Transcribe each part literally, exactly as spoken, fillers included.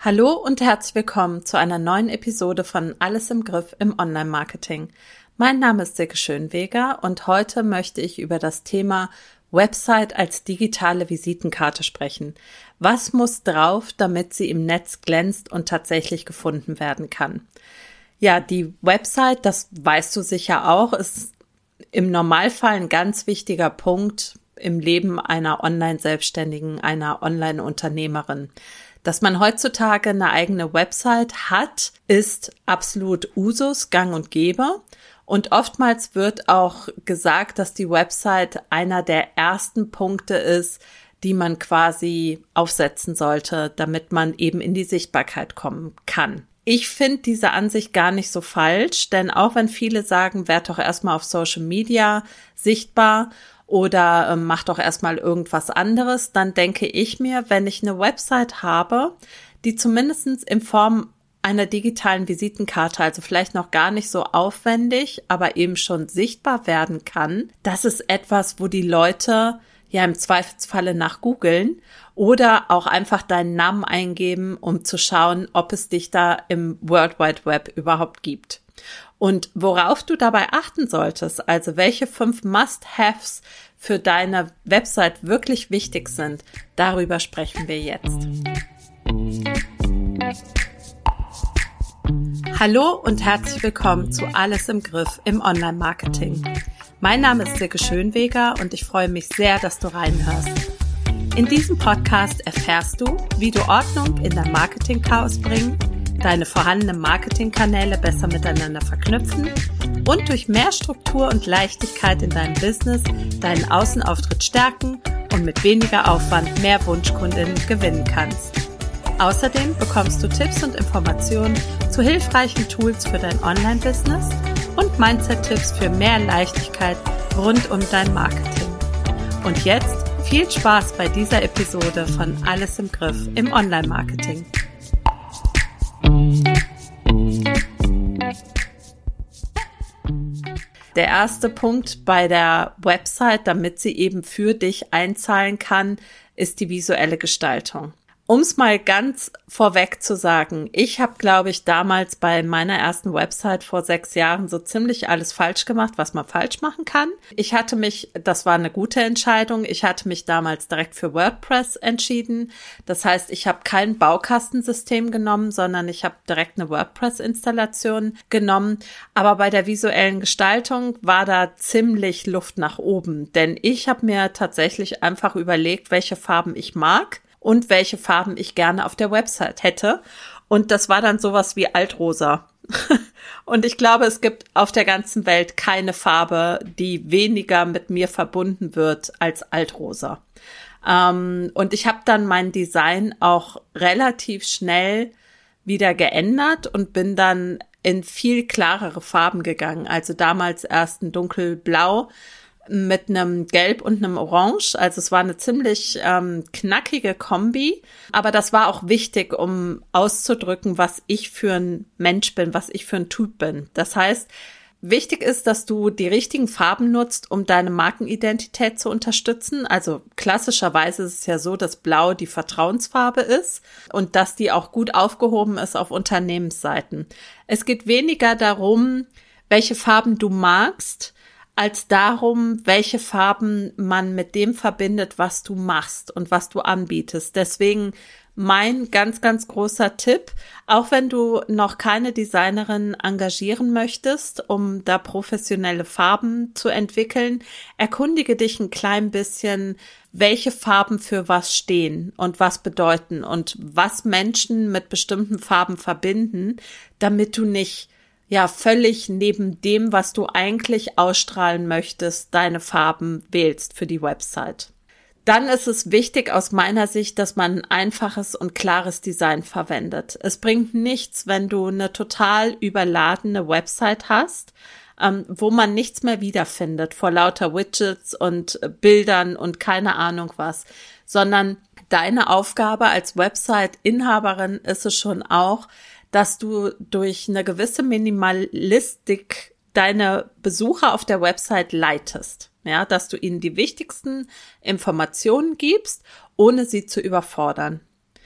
Hallo und herzlich willkommen zu einer neuen Episode von Alles im Griff im Online-Marketing. Mein Name ist Silke Schönweger und heute möchte ich über das Thema Website als digitale Visitenkarte sprechen. Was muss drauf, damit sie im Netz glänzt und tatsächlich gefunden werden kann? Ja, die Website, das weißt du sicher auch, ist im Normalfall ein ganz wichtiger Punkt im Leben einer Online-Selbstständigen, einer Online-Unternehmerin. Dass man heutzutage eine eigene Website hat, ist absolut Usus, gang und gäbe. Und oftmals wird auch gesagt, dass die Website einer der ersten Punkte ist, die man quasi aufsetzen sollte, damit man eben in die Sichtbarkeit kommen kann. Ich finde diese Ansicht gar nicht so falsch, denn auch wenn viele sagen, werd doch erstmal auf Social Media sichtbar oder äh, mach doch erstmal irgendwas anderes, dann denke ich mir, wenn ich eine Website habe, die zumindest in Form einer digitalen Visitenkarte, also vielleicht noch gar nicht so aufwendig, aber eben schon sichtbar werden kann, das ist etwas, wo die Leute ja im Zweifelsfalle nach googeln oder auch einfach deinen Namen eingeben, um zu schauen, ob es dich da im World Wide Web überhaupt gibt. Und worauf du dabei achten solltest, also welche fünf Must-Haves für deine Website wirklich wichtig sind, darüber sprechen wir jetzt. Hallo und herzlich willkommen zu Alles im Griff im Online-Marketing. Mein Name ist Silke Schönweger und ich freue mich sehr, dass du reinhörst. In diesem Podcast erfährst du, wie du Ordnung in dein Marketing-Chaos bringen, deine vorhandenen Marketingkanäle besser miteinander verknüpfen und durch mehr Struktur und Leichtigkeit in deinem Business deinen Außenauftritt stärken und mit weniger Aufwand mehr Wunschkundinnen gewinnen kannst. Außerdem bekommst du Tipps und Informationen zu hilfreichen Tools für dein Online-Business und Mindset-Tipps für mehr Leichtigkeit rund um dein Marketing. Und jetzt viel Spaß bei dieser Episode von Alles im Griff im Online-Marketing. Der erste Punkt bei der Website, damit sie eben für dich einzahlen kann, ist die visuelle Gestaltung. Um es mal ganz vorweg zu sagen, ich habe, glaube ich, damals bei meiner ersten Website vor sechs Jahren so ziemlich alles falsch gemacht, was man falsch machen kann. Ich hatte mich, das war eine gute Entscheidung, ich hatte mich damals direkt für WordPress entschieden. Das heißt, ich habe kein Baukastensystem genommen, sondern ich habe direkt eine WordPress-Installation genommen. Aber bei der visuellen Gestaltung war da ziemlich Luft nach oben, denn ich habe mir tatsächlich einfach überlegt, welche Farben ich mag und welche Farben ich gerne auf der Website hätte. Und das war dann sowas wie Altrosa. Und ich glaube, es gibt auf der ganzen Welt keine Farbe, die weniger mit mir verbunden wird als Altrosa. Ähm, und ich habe dann mein Design auch relativ schnell wieder geändert und bin dann in viel klarere Farben gegangen. Also damals erst ein dunkelblau mit einem Gelb und einem Orange. Also es war eine ziemlich ähm, knackige Kombi. Aber das war auch wichtig, um auszudrücken, was ich für ein Mensch bin, was ich für ein Typ bin. Das heißt, wichtig ist, dass du die richtigen Farben nutzt, um deine Markenidentität zu unterstützen. Also klassischerweise ist es ja so, dass Blau die Vertrauensfarbe ist und dass die auch gut aufgehoben ist auf Unternehmensseiten. Es geht weniger darum, welche Farben du magst, als darum, welche Farben man mit dem verbindet, was du machst und was du anbietest. Deswegen mein ganz, ganz großer Tipp, auch wenn du noch keine Designerin engagieren möchtest, um da professionelle Farben zu entwickeln, erkundige dich ein klein bisschen, welche Farben für was stehen und was bedeuten und was Menschen mit bestimmten Farben verbinden, damit du nicht ja völlig neben dem, was du eigentlich ausstrahlen möchtest, deine Farben wählst für die Website. Dann ist es wichtig aus meiner Sicht, dass man ein einfaches und klares Design verwendet. Es bringt nichts, wenn du eine total überladene Website hast, ähm, wo man nichts mehr wiederfindet vor lauter Widgets und Bildern und keine Ahnung was, sondern deine Aufgabe als Website-Inhaberin ist es schon auch, dass du durch eine gewisse Minimalistik deine Besucher auf der Website leitest. Ja, dass du ihnen die wichtigsten Informationen gibst, ohne sie zu überfordern.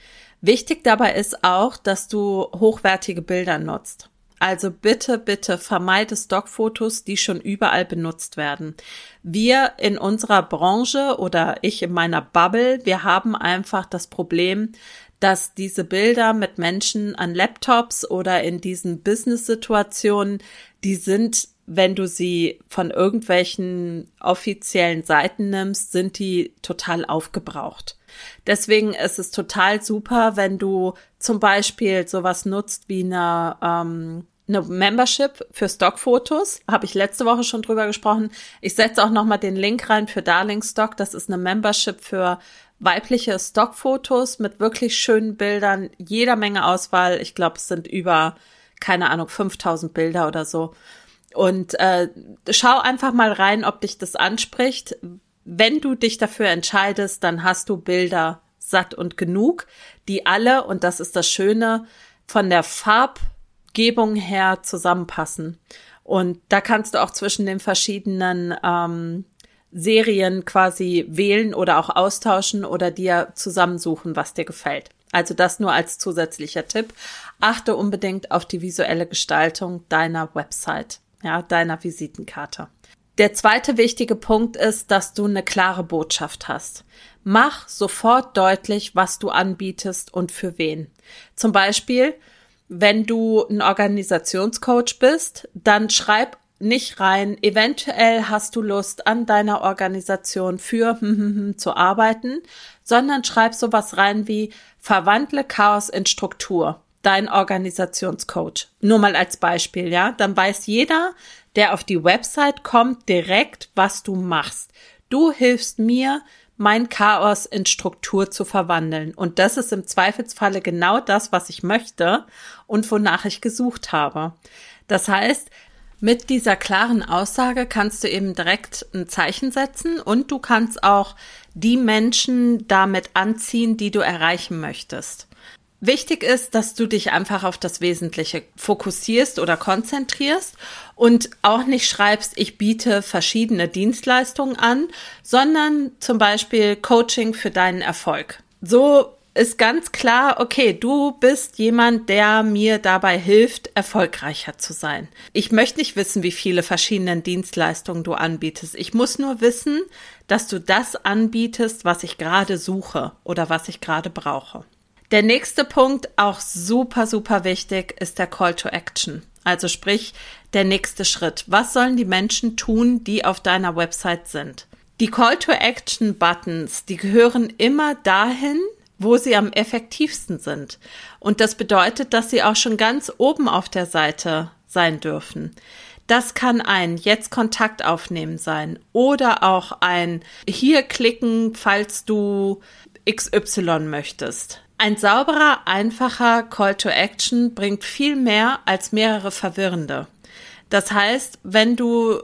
Wichtig dabei ist auch, dass du hochwertige Bilder nutzt. Also bitte, bitte vermeide Stockfotos, die schon überall benutzt werden. Wir in unserer Branche oder ich in meiner Bubble, wir haben einfach das Problem, dass diese Bilder mit Menschen an Laptops oder in diesen Business-Situationen, die sind, wenn du sie von irgendwelchen offiziellen Seiten nimmst, sind die total aufgebraucht. Deswegen ist es total super, wenn du zum Beispiel sowas nutzt wie eine, ähm, eine Membership für Stockfotos. Habe ich letzte Woche schon drüber gesprochen. Ich setze auch nochmal den Link rein für Darling Stock. Das ist eine Membership für weibliche Stockfotos mit wirklich schönen Bildern, jeder Menge Auswahl. Ich glaube, es sind über, keine Ahnung, fünftausend Bilder oder so. Und äh, schau einfach mal rein, ob dich das anspricht. Wenn du dich dafür entscheidest, dann hast du Bilder satt und genug, die alle, und das ist das Schöne, von der Farbgebung her zusammenpassen. Und da kannst du auch zwischen den verschiedenen ähm, Serien quasi wählen oder auch austauschen oder dir zusammensuchen, was dir gefällt. Also das nur als zusätzlicher Tipp. Achte unbedingt auf die visuelle Gestaltung deiner Website, ja, deiner Visitenkarte. Der zweite wichtige Punkt ist, dass du eine klare Botschaft hast. Mach sofort deutlich, was du anbietest und für wen. Zum Beispiel, wenn du ein Organisationscoach bist, dann schreib nicht rein, eventuell hast du Lust, an deiner Organisation für zu arbeiten, sondern schreib sowas rein wie verwandle Chaos in Struktur, dein Organisationscoach. Nur mal als Beispiel, ja? Dann weiß jeder, der auf die Website kommt, direkt, was du machst. Du hilfst mir, mein Chaos in Struktur zu verwandeln. Und das ist im Zweifelsfalle genau das, was ich möchte und wonach ich gesucht habe. Das heißt, mit dieser klaren Aussage kannst du eben direkt ein Zeichen setzen und du kannst auch die Menschen damit anziehen, die du erreichen möchtest. Wichtig ist, dass du dich einfach auf das Wesentliche fokussierst oder konzentrierst und auch nicht schreibst, ich biete verschiedene Dienstleistungen an, sondern zum Beispiel Coaching für deinen Erfolg. So ist ganz klar, okay, du bist jemand, der mir dabei hilft, erfolgreicher zu sein. Ich möchte nicht wissen, wie viele verschiedene Dienstleistungen du anbietest. Ich muss nur wissen, dass du das anbietest, was ich gerade suche oder was ich gerade brauche. Der nächste Punkt, auch super, super wichtig, ist der Call to Action. Also sprich, der nächste Schritt. Was sollen die Menschen tun, die auf deiner Website sind? Die Call to Action Buttons, die gehören immer dahin, wo sie am effektivsten sind. Und das bedeutet, dass sie auch schon ganz oben auf der Seite sein dürfen. Das kann ein Jetzt Kontakt aufnehmen sein oder auch ein Hier klicken, falls du X Y möchtest. Ein sauberer, einfacher Call to Action bringt viel mehr als mehrere verwirrende. Das heißt, wenn du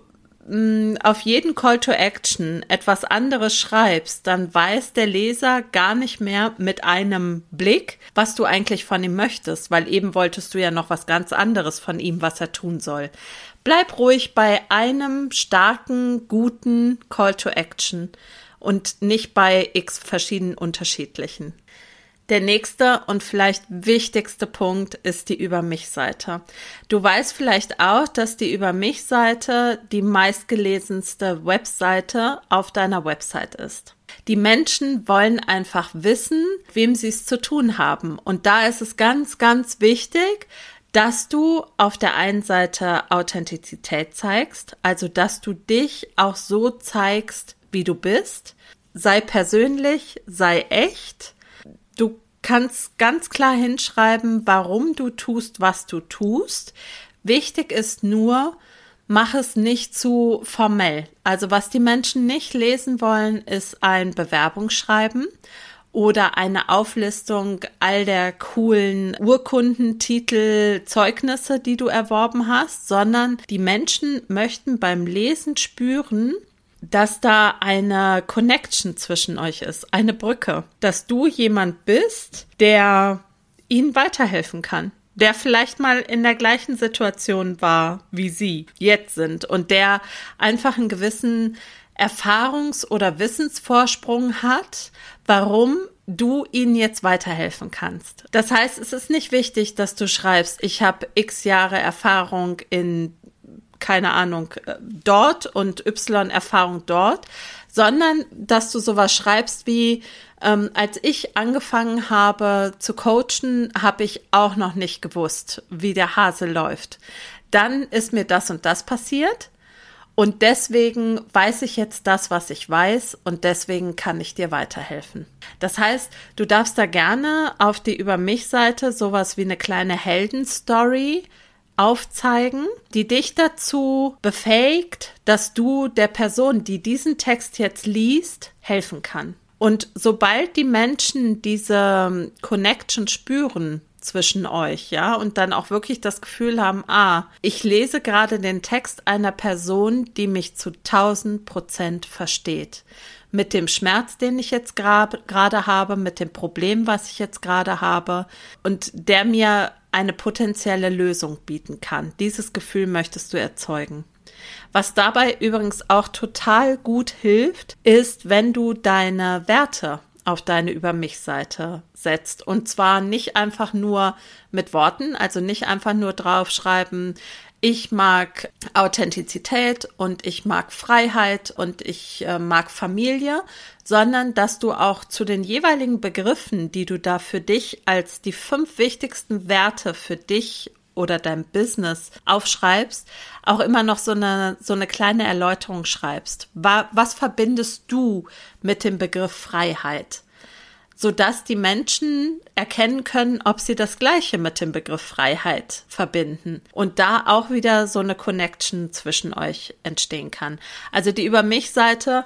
auf jeden Call to Action etwas anderes schreibst, dann weiß der Leser gar nicht mehr mit einem Blick, was du eigentlich von ihm möchtest, weil eben wolltest du ja noch was ganz anderes von ihm, was er tun soll. Bleib ruhig bei einem starken, guten Call to Action und nicht bei x verschiedenen unterschiedlichen. Der nächste und vielleicht wichtigste Punkt ist die Über-mich-Seite. Du weißt vielleicht auch, dass die Über-mich-Seite die meistgelesenste Webseite auf deiner Website ist. Die Menschen wollen einfach wissen, wem sie es zu tun haben. Und da ist es ganz, ganz wichtig, dass du auf der einen Seite Authentizität zeigst, also dass du dich auch so zeigst, wie du bist. Sei persönlich, sei echt. Du kannst ganz klar hinschreiben, warum du tust, was du tust. Wichtig ist nur, mach es nicht zu formell. Also was die Menschen nicht lesen wollen, ist ein Bewerbungsschreiben oder eine Auflistung all der coolen Urkunden, Titel, Zeugnisse, die du erworben hast, sondern die Menschen möchten beim Lesen spüren, dass da eine Connection zwischen euch ist, eine Brücke, dass du jemand bist, der ihnen weiterhelfen kann, der vielleicht mal in der gleichen Situation war, wie sie jetzt sind und der einfach einen gewissen Erfahrungs- oder Wissensvorsprung hat, warum du ihnen jetzt weiterhelfen kannst. Das heißt, es ist nicht wichtig, dass du schreibst, ich habe x Jahre Erfahrung in, keine Ahnung, dort und Y Erfahrung dort, sondern dass du sowas schreibst wie, ähm, als ich angefangen habe zu coachen, habe ich auch noch nicht gewusst, wie der Hase läuft. Dann ist mir das und das passiert. Und deswegen weiß ich jetzt das, was ich weiß, und deswegen kann ich dir weiterhelfen. Das heißt, du darfst da gerne auf die Über mich-Seite sowas wie eine kleine Heldenstory aufzeigen, die dich dazu befähigt, dass du der Person, die diesen Text jetzt liest, helfen kann. Und sobald die Menschen diese Connection spüren zwischen euch, ja, und dann auch wirklich das Gefühl haben, ah, ich lese gerade den Text einer Person, die mich zu tausend Prozent versteht. Mit dem Schmerz, den ich jetzt gerade gra- habe, mit dem Problem, was ich jetzt gerade habe und der mir eine potenzielle Lösung bieten kann. Dieses Gefühl möchtest du erzeugen. Was dabei übrigens auch total gut hilft, ist, wenn du deine Werte auf deine Über mich-Seite setzt. Und zwar nicht einfach nur mit Worten, also nicht einfach nur draufschreiben, ich mag Authentizität und ich mag Freiheit und ich äh, mag Familie, sondern dass du auch zu den jeweiligen Begriffen, die du da für dich als die fünf wichtigsten Werte für dich oder dein Business aufschreibst, auch immer noch so eine, so eine kleine Erläuterung schreibst. Was verbindest du mit dem Begriff Freiheit? Sodass die Menschen erkennen können, ob sie das Gleiche mit dem Begriff Freiheit verbinden und da auch wieder so eine Connection zwischen euch entstehen kann. Also die Über mich-Seite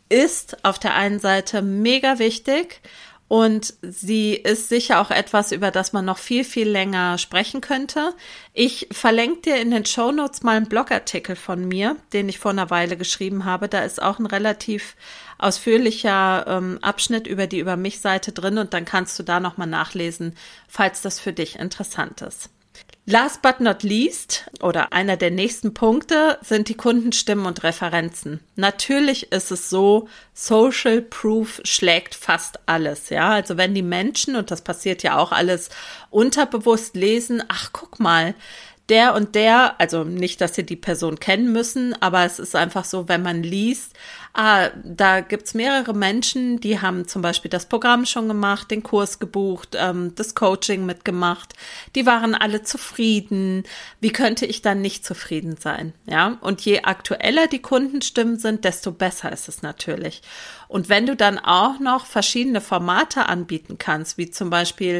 ist auf der einen Seite mega wichtig und sie ist sicher auch etwas, über das man noch viel, viel länger sprechen könnte. Ich verlinke dir in den Shownotes mal einen Blogartikel von mir, den ich vor einer Weile geschrieben habe. Da ist auch ein relativ ausführlicher ähm, Abschnitt über die Über mich-Seite drin und dann kannst du da nochmal nachlesen, falls das für dich interessant ist. Last but not least oder einer der nächsten Punkte sind die Kundenstimmen und Referenzen. Natürlich ist es so, Social Proof schlägt fast alles, ja. Also wenn die Menschen, und das passiert ja auch alles, unterbewusst lesen, ach guck mal, der und der, also nicht, dass sie die Person kennen müssen, aber es ist einfach so, wenn man liest, ah, da gibt's mehrere Menschen, die haben zum Beispiel das Programm schon gemacht, den Kurs gebucht, ähm, das Coaching mitgemacht, die waren alle zufrieden. Wie könnte ich dann nicht zufrieden sein? Ja, und je aktueller die Kundenstimmen sind, desto besser ist es natürlich. Und wenn du dann auch noch verschiedene Formate anbieten kannst, wie zum Beispiel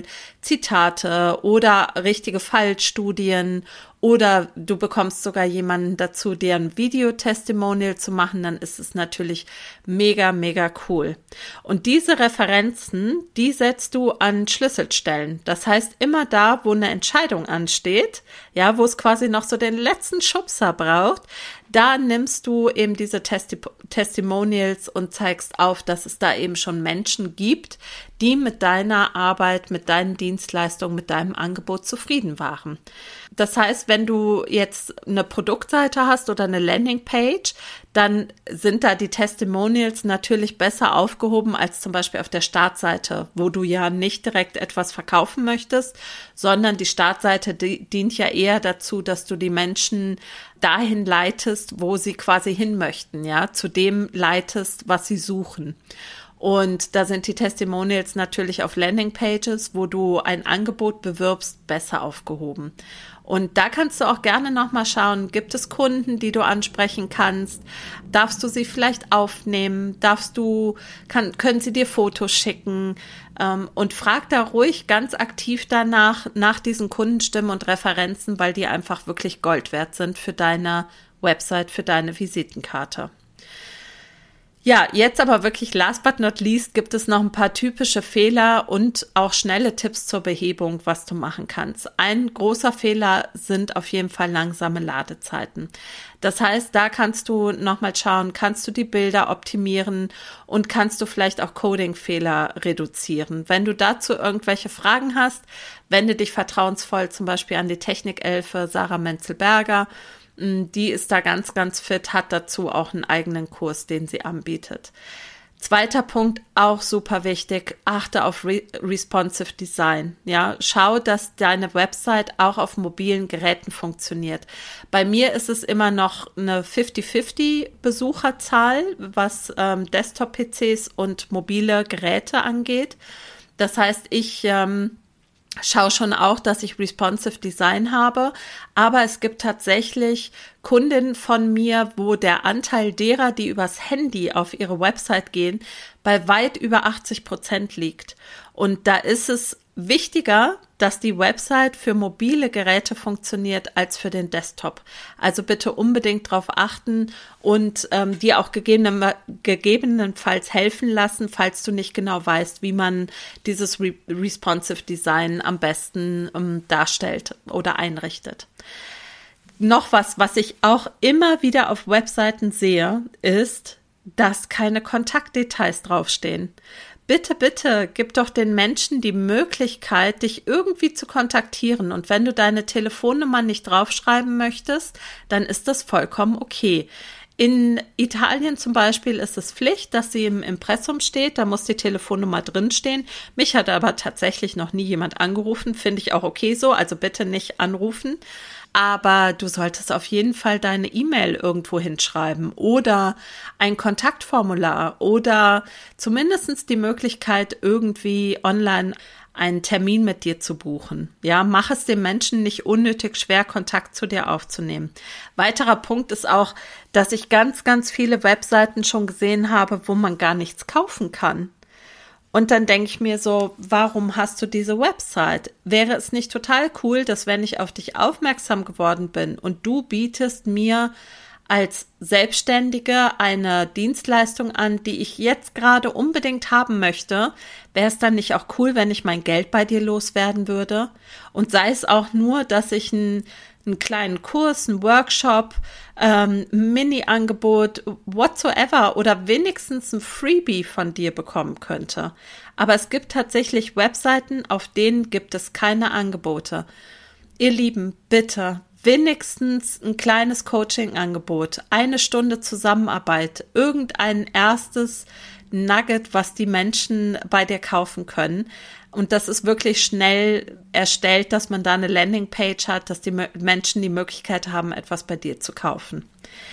Zitate oder richtige Fallstudien oder du bekommst sogar jemanden dazu, dir ein Video-Testimonial zu machen, dann ist es natürlich mega, mega cool. Und diese Referenzen, die setzt du an Schlüsselstellen. Das heißt, immer da, wo eine Entscheidung ansteht, ja, wo es quasi noch so den letzten Schubser braucht, da nimmst du eben diese Testi- Testimonials und zeigst auf, dass es da eben schon Menschen gibt, die mit deiner Arbeit, mit deinen Dienstleistungen, mit deinem Angebot zufrieden waren. Das heißt, wenn du jetzt eine Produktseite hast oder eine Landingpage, dann sind da die Testimonials natürlich besser aufgehoben als zum Beispiel auf der Startseite, wo du ja nicht direkt etwas verkaufen möchtest, sondern die Startseite die, dient ja eher dazu, dass du die Menschen dahin leitest, wo sie quasi hin möchten, ja, zu dem leitest, was sie suchen. Und da sind die Testimonials natürlich auf Landingpages, wo du ein Angebot bewirbst, besser aufgehoben. Und da kannst du auch gerne nochmal schauen, gibt es Kunden, die du ansprechen kannst? Darfst du sie vielleicht aufnehmen? Darfst du, kann, können sie dir Fotos schicken? Ähm, und frag da ruhig ganz aktiv danach, nach diesen Kundenstimmen und Referenzen, weil die einfach wirklich Gold wert sind für deine Website, für deine Visitenkarte. Ja, jetzt aber wirklich last but not least gibt es noch ein paar typische Fehler und auch schnelle Tipps zur Behebung, was du machen kannst. Ein großer Fehler sind auf jeden Fall langsame Ladezeiten. Das heißt, da kannst du nochmal schauen, kannst du die Bilder optimieren und kannst du vielleicht auch Coding-Fehler reduzieren. Wenn du dazu irgendwelche Fragen hast, wende dich vertrauensvoll zum Beispiel an die Technikelfe Sarah Menzel-Berger. Die ist da ganz, ganz fit, hat dazu auch einen eigenen Kurs, den sie anbietet. Zweiter Punkt, auch super wichtig, achte auf Re- responsive Design. Ja, schau, dass deine Website auch auf mobilen Geräten funktioniert. Bei mir ist es immer noch eine fünfzig fünfzig Besucherzahl, was ähm, Desktop-P Cs und mobile Geräte angeht. Das heißt, ich ähm, schau schon auch, dass ich responsive Design habe, aber es gibt tatsächlich Kundinnen von mir, wo der Anteil derer, die übers Handy auf ihre Website gehen, bei weit über achtzig Prozent liegt. Und da ist es wichtiger, dass die Website für mobile Geräte funktioniert als für den Desktop. Also bitte unbedingt darauf achten und ähm, dir auch gegeben, gegebenenfalls helfen lassen, falls du nicht genau weißt, wie man dieses Re- responsive Design am besten ähm, darstellt oder einrichtet. Noch was, was ich auch immer wieder auf Webseiten sehe, ist, dass keine Kontaktdetails draufstehen. Bitte, bitte, gib doch den Menschen die Möglichkeit, dich irgendwie zu kontaktieren. Und wenn du deine Telefonnummer nicht draufschreiben möchtest, dann ist das vollkommen okay. In Italien zum Beispiel ist es Pflicht, dass sie im Impressum steht, da muss die Telefonnummer drinstehen. Mich hat aber tatsächlich noch nie jemand angerufen, finde ich auch okay so, also bitte nicht anrufen. Aber du solltest auf jeden Fall deine E-Mail irgendwo hinschreiben oder ein Kontaktformular oder zumindest die Möglichkeit, irgendwie online einen Termin mit dir zu buchen. Ja, mach es dem Menschen nicht unnötig schwer, Kontakt zu dir aufzunehmen. Weiterer Punkt ist auch, dass ich ganz, ganz viele Webseiten schon gesehen habe, wo man gar nichts kaufen kann. Und dann denke ich mir so, warum hast du diese Website? Wäre es nicht total cool, dass wenn ich auf dich aufmerksam geworden bin und du bietest mir als Selbstständige eine Dienstleistung an, die ich jetzt gerade unbedingt haben möchte, wäre es dann nicht auch cool, wenn ich mein Geld bei dir loswerden würde? Und sei es auch nur, dass ich ein einen kleinen Kurs, einen Workshop, ähm, Mini-Angebot, whatsoever oder wenigstens ein Freebie von dir bekommen könnte. Aber es gibt tatsächlich Webseiten, auf denen gibt es keine Angebote. Ihr Lieben, bitte wenigstens ein kleines Coaching-Angebot, eine Stunde Zusammenarbeit, irgendein erstes Nugget, was die Menschen bei dir kaufen können. Und das ist wirklich schnell erstellt, dass man da eine Landingpage hat, dass die Menschen die Möglichkeit haben, etwas bei dir zu kaufen.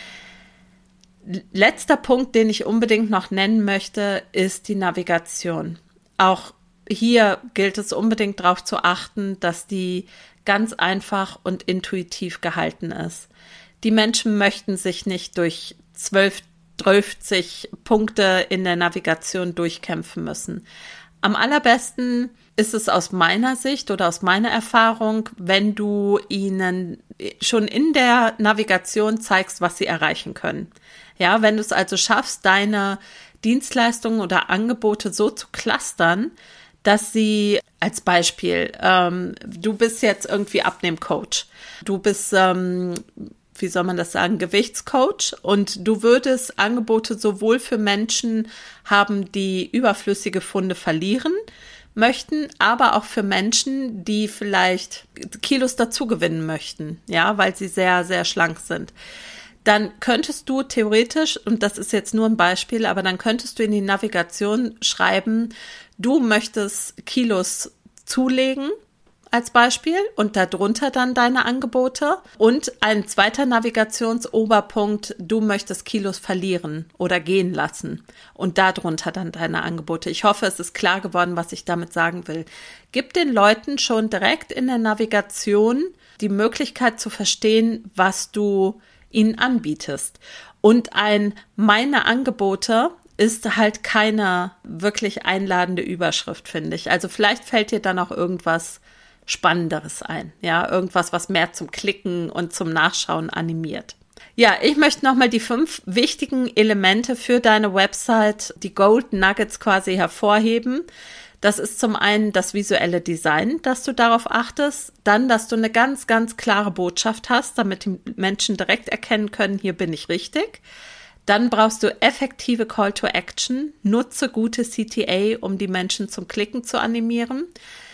Letzter Punkt, den ich unbedingt noch nennen möchte, ist die Navigation. Auch hier gilt es unbedingt darauf zu achten, dass die ganz einfach und intuitiv gehalten ist. Die Menschen möchten sich nicht durch zwölf, dreißig Punkte in der Navigation durchkämpfen müssen. Am allerbesten ist es aus meiner Sicht oder aus meiner Erfahrung, wenn du ihnen schon in der Navigation zeigst, was sie erreichen können. Ja, wenn du es also schaffst, deine Dienstleistungen oder Angebote so zu clustern, dass sie als Beispiel, ähm, du bist jetzt irgendwie Abnehmcoach, du bist ähm, wie soll man das sagen, Gewichtscoach und du würdest Angebote sowohl für Menschen haben, die überflüssige Funde verlieren möchten, aber auch für Menschen, die vielleicht Kilos dazugewinnen möchten, ja, weil sie sehr, sehr schlank sind. Dann könntest du theoretisch, und das ist jetzt nur ein Beispiel, aber dann könntest du in die Navigation schreiben, du möchtest Kilos zulegen, als Beispiel und darunter dann deine Angebote und ein zweiter Navigationsoberpunkt, du möchtest Kilos verlieren oder gehen lassen und darunter dann deine Angebote. Ich hoffe, es ist klar geworden, was ich damit sagen will. Gib den Leuten schon direkt in der Navigation die Möglichkeit zu verstehen, was du ihnen anbietest. Und ein meine Angebote ist halt keine wirklich einladende Überschrift, finde ich. Also vielleicht fällt dir dann auch irgendwas Spannenderes ein, ja, irgendwas, was mehr zum Klicken und zum Nachschauen animiert. Ja, ich möchte nochmal die fünf wichtigen Elemente für deine Website, die Gold Nuggets quasi hervorheben. Das ist zum einen das visuelle Design, dass du darauf achtest, dann, dass du eine ganz, ganz klare Botschaft hast, damit die Menschen direkt erkennen können, hier bin ich richtig. Dann brauchst du effektive Call to Action, nutze gute C T A, um die Menschen zum Klicken zu animieren.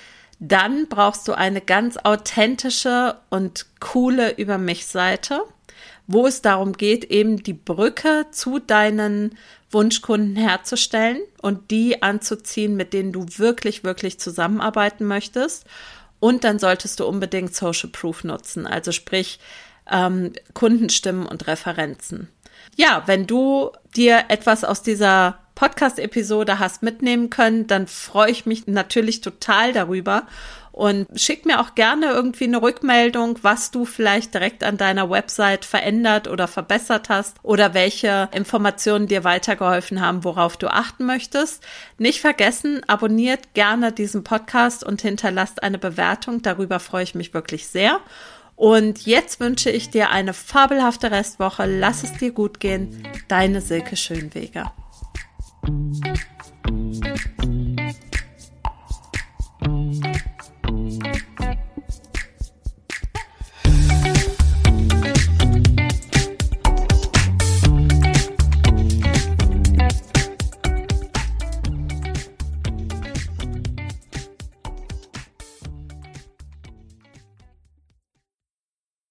Dann brauchst du eine ganz authentische und coole Über-mich-Seite. wo es darum geht, eben die Brücke zu deinen Wunschkunden herzustellen und die anzuziehen, mit denen du wirklich, wirklich zusammenarbeiten möchtest. Und dann solltest du unbedingt Social Proof nutzen, also sprich ähm, Kundenstimmen und Referenzen. Ja, wenn du dir etwas aus dieser Podcast-Episode hast mitnehmen können, dann freue ich mich natürlich total darüber. Und schick mir auch gerne irgendwie eine Rückmeldung, was du vielleicht direkt an deiner Website verändert oder verbessert hast oder welche Informationen dir weitergeholfen haben, worauf du achten möchtest. Nicht vergessen, abonniert gerne diesen Podcast und hinterlasst eine Bewertung. Darüber freue ich mich wirklich sehr. Und jetzt wünsche ich dir eine fabelhafte Restwoche. Lass es dir gut gehen. Deine Silke Schönweger.